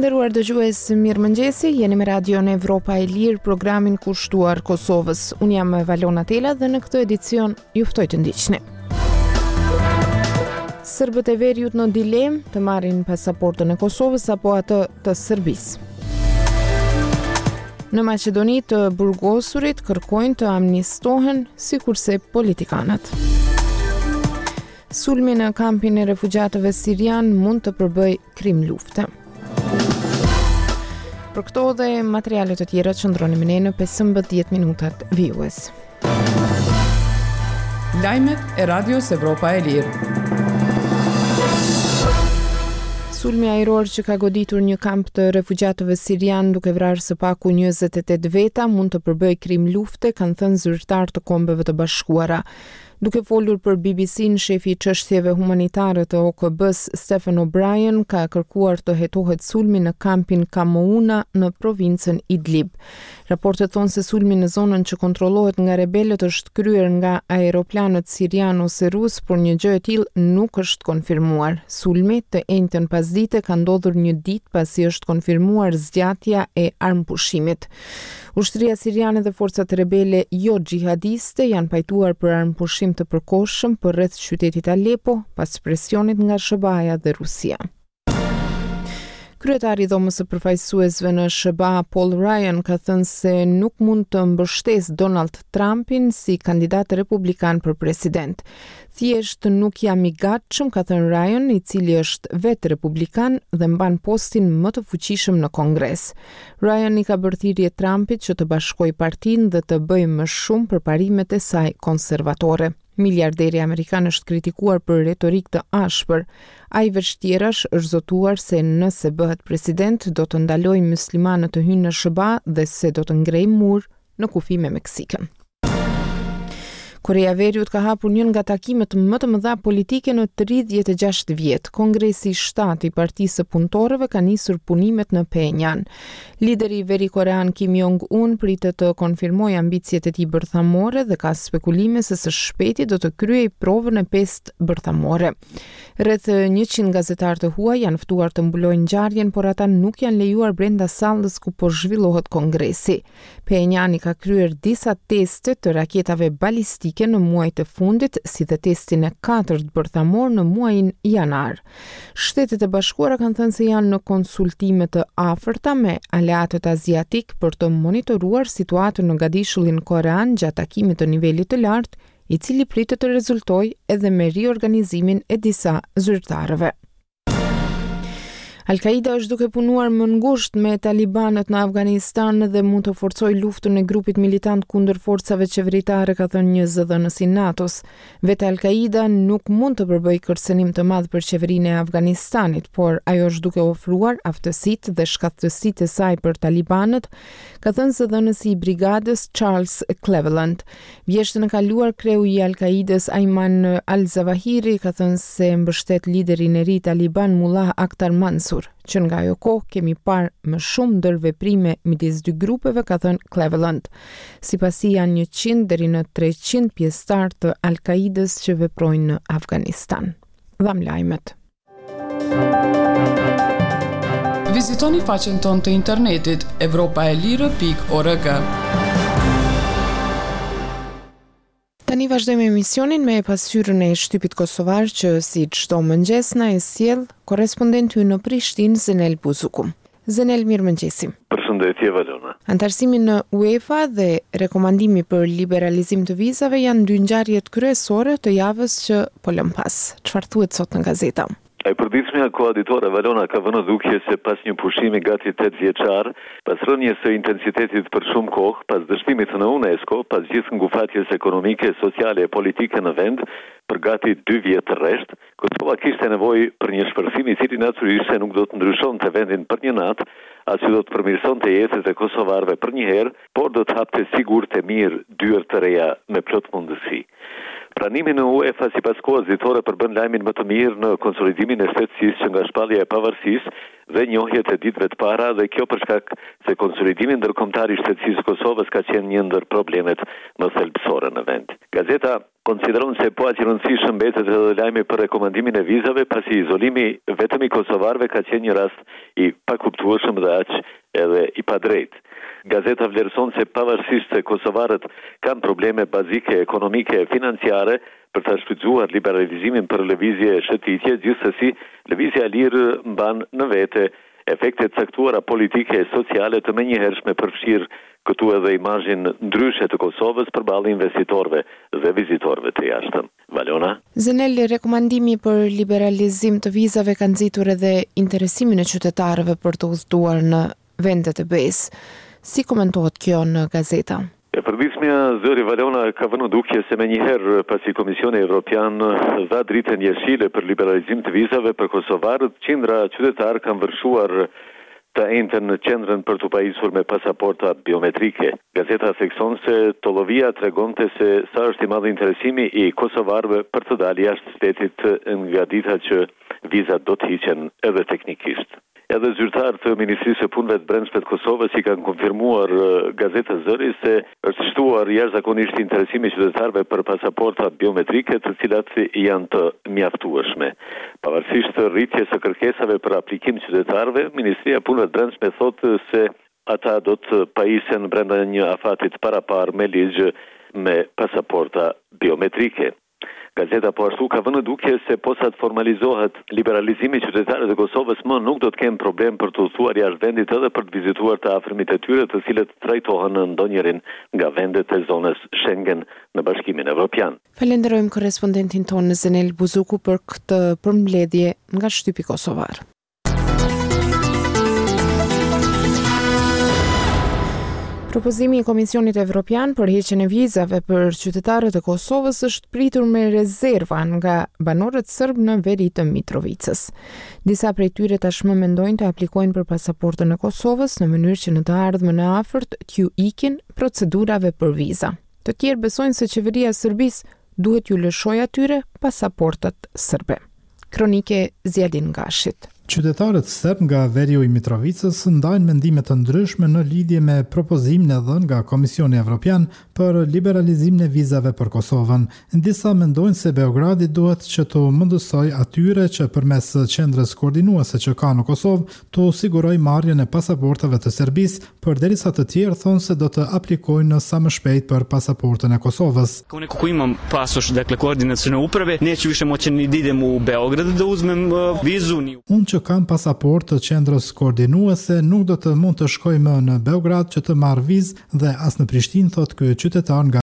nderuar dëgjues, mirëmëngjesi, jeni me Radion Evropa e Lirë, programin kushtuar Kosovës. Unë jam Valona Tela dhe në këtë edicion ju ftoj të ndiqni. Serbët e Veriut në dilemë të marrin pasaportën e Kosovës apo atë të Serbisë. Në Maqedoni të burgosurit kërkojnë të amnistohen sikurse politikanët. Sulmi në kampin e refugjatëve sirian mund të përbëj krim lufte. Për këto dhe materialet të tjera qëndroni me ne në 15 minutat vijues. Lajmet e Radios Evropa e Lirë. Sulmi ajror që ka goditur një kamp të refugjatëve sirian duke vrarë së paku 28 veta mund të përbëj krim lufte, kanë thënë zyrtar të Kombeve të Bashkuara. Duke folur për BBC-n, shefi i çështjeve humanitare të OKB-s, Stephen O'Brien, ka kërkuar të hetohet sulmi në kampin Kamouna në provincën Idlib. Raportet thonë se sulmi në zonën që kontrollohet nga rebelët është kryer nga aeroplanët sirian ose rus, por një gjë e tillë nuk është konfirmuar. Sulmi të njëjtën pasdite ka ndodhur një ditë pasi është konfirmuar zgjatja e armpushimit. Ushtria siriane dhe forcat rebele jo xhihadiste janë pajtuar për armpushim të përkohshëm përreth qytetit Aleppo pas presionit nga SBA-ja dhe Rusia. Kryetari i dhomës së përfaqësuesve në SBA, Paul Ryan, ka thënë se nuk mund të mbështesë Donald Trumpin si kandidat republikan për president. Thjesht nuk jam i gatshëm, ka thënë Ryan, i cili është vetë republikan dhe mban postin më të fuqishëm në Kongres. Ryan i ka bërë thirrje Trumpit që të bashkojë partinë dhe të bëjë më shumë për parimet e saj konservatore. Miliarderi amerikan është kritikuar për retorikë të ashpër. Ai vështirash është zotuar se nëse bëhet president do të ndalojë muslimanët të hyjnë në SBA dhe se do të ngrejë mur në kufi me Meksikën. Korea e Veriut ka hapur një nga takimet më të mëdha politike në 36 vjet. Kongresi i 7 i Partisë së Punëtorëve ka nisur punimet në Pyongyang. Lideri veri-korean Kim Jong-un pritet të konfirmojë ambicjet e tij bërthamore dhe ka spekulime se së shpejti do të kryejë provën e 5 bërthamore. Rreth 100 gazetarë të huaj janë ftuar të mbulojnë ngjarjen, por ata nuk janë lejuar brenda sallës ku po zhvillohet kongresi. Pyongyang ka kryer disa teste të raketave balistike në muajt e fundit, si dhe testin e 4 bërthamor në muajin janar. Shtetet e Bashkuara kanë thënë se janë në konsultime të afërta me aleatët aziatik për të monitoruar situatën në Gadishullin korean gjatë takimit të nivelit të lartë, i cili pritet të rezultojë edhe me riorganizimin e disa zyrtarëve. Al-Qaida është duke punuar më ngushtë me talibanët në Afganistan dhe mund të forcojë luftën e grupit militant kundër forcave qeveritare, ka thënë një zëdhënës i NATO-s. Vetë Al-Qaida nuk mund të përbëjë kërcënim të madh për qeverinë e Afganistanit, por ajo është duke ofruar aftësitë dhe shkaktësitë e saj për talibanët, ka thënë zëdhënësi i brigadës Charles Cleveland. Vjeshtën e kaluar, kreu i Al-Qaidës Ayman al-Zawahiri ka thënë se mbështet liderin e ri taliban Mullah Akhtar Mansur, që nga ajo kohë kemi parë më shumë ndërveprime midis dy grupeve, ka thënë Cleveland. Sipasi janë 100 deri në 300 pjesëtar të Al-Qaidës që veprojnë në Afganistan. Dham lajmet. Vizitoni faqen tonë të internetit europaelire.org. Tani vazhdojmë emisionin me pasqyrën e shtypit kosovar që si çdo mëngjes na e sjell korrespondenti ynë në Prishtinë, Zenel Buzuku. Zenel, mirëmëngjesi. Përshëndetje, Valona. Antarësimi në UEFA dhe rekomandimi për liberalizim të vizave janë dy ngjarjet kryesore të javës që po lëm pas. Çfarë thuhet sot në gazeta? E përditshmja koaditore Valona ka vënë dukje se pas një pushimi gati 8 vjeçar, pas rënies së intensitetit për shumë kohë, pas dështimit në UNESCO, pas gjithë ngufatjes ekonomike, sociale e politike në vend, për gati 2 vjet të rresht, Kosova kishte nevojë për një shpërthim i cili natyrisht nuk do të ndryshonte vendin për një natë, as që do të përmirësonte jetën e kosovarëve për një herë, por do të hapte sigurt e mirë dyert të reja me plot mundësi. Pranimi në UEFA sipas kohës ditore përbën lajmin më të mirë në konsolidimin e shtetësisë që nga shpallja e pavarësisë dhe njohjet e ditëve të para, dhe kjo për shkak se konsolidimi ndërkombëtar i shtetësisë së Kosovës ka qenë një ndër problemet më thelbësore në vend. Gazeta Konsideron se po aq rëndësishëm mbetet edhe lajmi për rekomandimin e vizave, pasi izolimi vetëm i kosovarëve ka qenë një rast i pakuptueshëm dhe aq edhe i padrejtë. Gazeta vlerëson se pavarësisht se kosovarët kanë probleme bazike ekonomike e financiare për ta shfrytzuar liberalizimin për lëvizje e shëtitje, gjithsesi lëvizja e lirë mban në vete efekte të caktuara politike e sociale të menjëhershme përfshirë këtu edhe imazhin ndryshe të Kosovës përballë investitorëve dhe vizitorëve të jashtëm. Valona? Zenel, rekomandimi për liberalizim të vizave ka nxitur edhe interesimin e qytetarëve për të udhëtuar në vendet e BE-s. Si komentohet kjo në gazeta? E përditshmja zëri Valona ka vënë dukje se menjëherë pasi Komisioni Evropian dha dritën jeshile për liberalizim të vizave për kosovarët, qindra qytetarë kanë vërshuar të ejnëtën në qendrën për të pajisur me pasaporta biometrike. Gazeta thekson se Tollovia tregonte se sa është i madh interesimi i kosovarëve për të dalë jashtë shtetit nga dita që vizat do të hiqen edhe teknikisht. Edhe zyrtarë të Ministrisë së Punëve të Brendshme të Kosovës i kanë konfirmuar gazetës Zëri se është shtuar jashtëzakonisht interesimi i qytetarëve për pasaporta biometrike, të cilat janë të mjaftueshme. Pavarësisht të rritjes së kërkesave për aplikim të qytetarëve, Ministria e Punëve të Brendshme thotë se ata do të pajisen brenda një afati të paraparë me ligj me pasaporta biometrike. Gazeta po ashtu ka vënë dukje se posa të formalizohet liberalizimi i qytetarëve të Kosovës, më nuk do të kenë problem për të udhëtuar jashtë vendit edhe për të vizituar të afërmit e tyre, të cilët trajtohen në ndonjërin nga vendet e zonës Schengen në Bashkimin Evropian. Falenderojmë korrespondentin tonë Zenel Buzuku për këtë përmbledhje nga shtypi kosovar. Propozimi i Komisionit Evropian për heqjen e vizave për qytetarët e Kosovës është pritur me rezerva nga banorët serb në veri të Mitrovicës. Disa prej tyre tashmë mendojnë të aplikojnë për pasaportën e Kosovës në mënyrë që në të ardhmen e afërt t'ju ikin procedurave për viza. Të tjerë besojnë se qeveria e Serbisë duhet ju lëshojë atyre pasaportat serbe. Kronike Zjadin Gashit. Qytetarët serb nga veriu i Mitrovicës ndajnë mendime të ndryshme në lidhje me propozimin e dhënë nga Komisioni Evropian për liberalizimin e vizave për Kosovën. Disa mendojnë se Beogradi duhet që të mundësoj atyre që përmes qendrës koordinuese që ka në Kosovë të siguroj marrjen e pasaportave të Serbisë, përderisa të tjerë thonë se do të aplikojnë sa më shpejt për pasaportën e Kosovës. Kako imam pasoš, dakle koordinacione uprave, neću više moći ni da idem u Beograd da uzmem vizu. Unë që kam pasaport të qendrës koordinuese nuk do të mund të shkoj më në Beograd që të marr vizë dhe as në Prishtinë, thotë ky qytetar nga